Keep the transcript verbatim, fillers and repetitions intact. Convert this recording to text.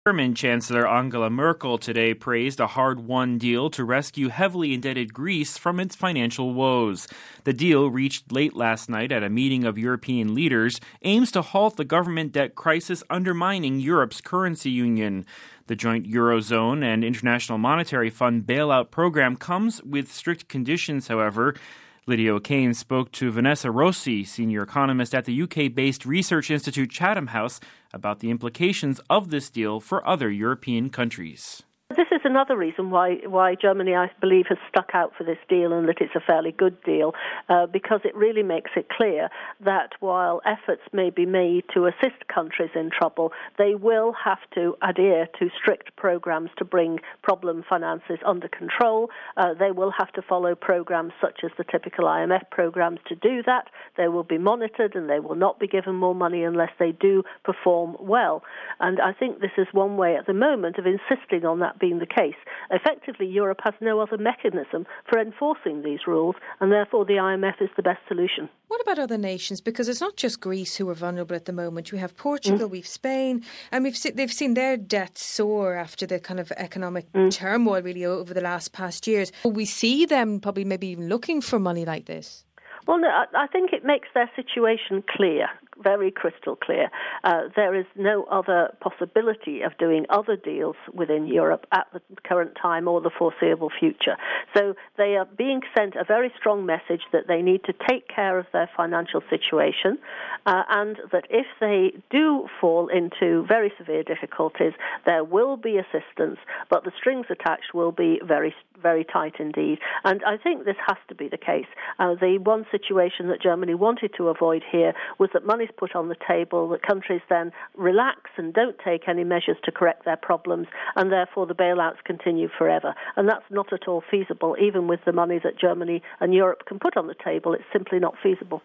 German Chancellor Angela Merkel today praised a hard-won deal to rescue heavily indebted Greece from its financial woes. The deal, reached late last night at a meeting of European leaders, aims to halt the government debt crisis undermining Europe's currency union. The joint Eurozone and International Monetary Fund bailout program comes with strict conditions, however. Lydia O'Kane spoke to Vanessa Rossi, senior economist at the U K-based research institute Chatham House, about the implications of this deal for other European countries. This is another reason why why Germany, I believe, has stuck out for this deal and that it's a fairly good deal, uh, because it really makes it clear that while efforts may be made to assist countries in trouble, they will have to adhere to strict programs to bring problem finances under control. Uh, they will have to follow programs such as the typical I M F programs to do that. They will be monitored and they will not be given more money unless they do perform well. And I think this is one way at the moment of insisting on that being the case. Effectively, Europe has no other mechanism for enforcing these rules, and therefore the I M F is the best solution. What about other nations? Because it's not just Greece who are vulnerable at the moment. We have Portugal, mm. we've Spain, and we've se- they've seen their debts soar after the kind of economic mm. turmoil really over the last past years. Will we see them probably maybe even looking for money like this? Well, no, I think it makes their situation clear, very crystal clear. Uh, there is no other possibility of doing other deals within Europe at the current time or the foreseeable future. So they are being sent a very strong message that they need to take care of their financial situation, uh, and that if they do fall into very severe difficulties, there will be assistance, but the strings attached will be very, very tight indeed. And I think this has to be the case. Uh, the one situation that Germany wanted to avoid here was that money's put on the table, that countries then relax and don't take any measures to correct their problems, and therefore the bailouts continue forever. And that's not at all feasible, even with the money that Germany and Europe can put on the table. It's simply not feasible.